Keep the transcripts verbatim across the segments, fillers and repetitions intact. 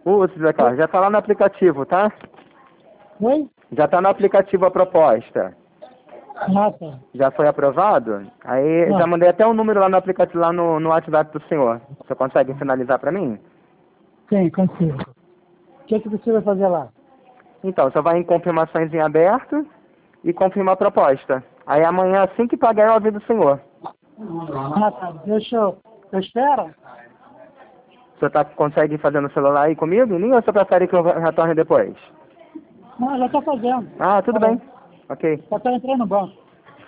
Ô, Zé Carlos, já tá lá no aplicativo, tá? Oi? Já tá no aplicativo a proposta. Ah, tá. Já foi aprovado? Aí Ah. já mandei até o número lá no aplicativo, lá no, no WhatsApp do senhor. Você consegue finalizar pra mim? Sim, consigo. O que, que você vai fazer lá? Então, você vai em confirmações em aberto e confirma a proposta. Aí amanhã, assim que pagar, eu aviso o senhor. Ah, tá. Deixa eu... Eu espero? O senhor tá, consegue fazer no celular aí comigo, em linha, ou você prefere que eu retorne depois? Não, já tô fazendo. Ah, tudo Tá bem. bom. Ok. Só tô entrando no banco.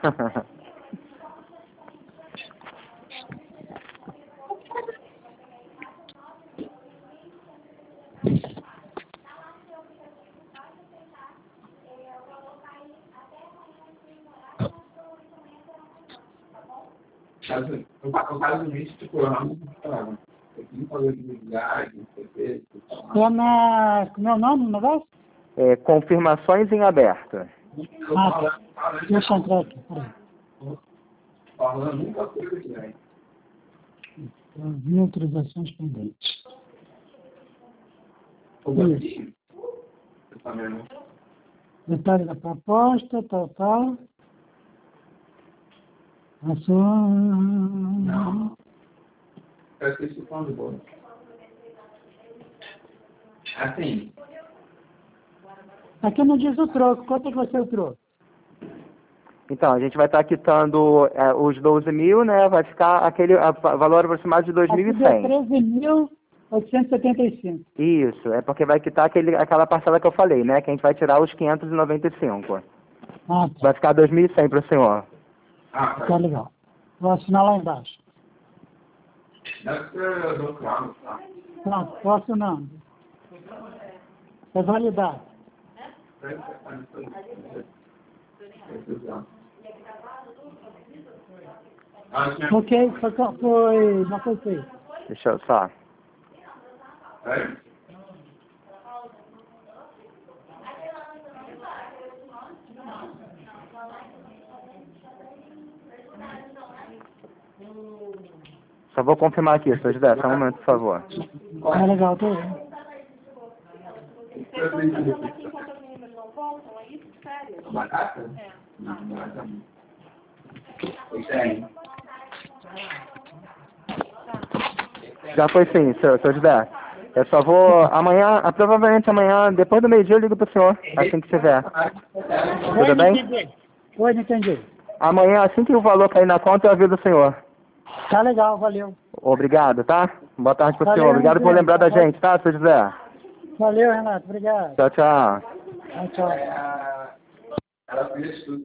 No caso do mês, tipo, eu não falava. Eu não falei de viagem, não sei o quê. É na... Como é o nome do negócio? É, confirmações em aberto. Ah, tá. Deixa eu entrar aqui. Peraí. Falando nunca coisa de viagem. Envio autorizações pendentes. O Gabriel, você tá vendo? Detalhe da proposta, tal, tal. Ação... Não. Eu esqueci falando bom. Assim, Aqui não diz o troco. Quanto é que vai ser o troco? Então, a gente vai estar quitando é, os doze mil, né? Vai ficar aquele a, valor aproximado de dois mil Aqui e deu cem. treze mil oitocentos e setenta e cinco. Isso, é porque vai quitar aquele, aquela parcela que eu falei, né? Que a gente vai tirar os quinhentos e noventa e cinco. Ah, tá. Vai ficar dois mil e cem para o senhor. ah, Tá legal. Vou assinar lá embaixo. deve ser do carro, tá? Não, posso não. É validado. Deve ser parecido. Ah, tinha... Ok, foi, foi, não foi feito. Deixa eu só. Sério? Só vou confirmar aqui, senhor José. Só um momento, por favor. É legal, tá vendo? Batata? Não, batata não. Isso aí. Já foi sim, senhor, senhor José. Eu só vou amanhã, ah, provavelmente amanhã, depois do meio-dia, eu ligo pro senhor, assim que tiver. Oi, Tudo não bem? entendi. Oi, não entendi. Amanhã, assim que o valor cair na conta, eu aviso o senhor. Tá legal, valeu. Obrigado, tá? Boa tarde pro Valeu, senhor. Obrigado por Renato. lembrar da gente, tá, senhor José? Valeu, Renato. Obrigado. Tchau, tchau. Tchau, tchau. Ela fez tudo.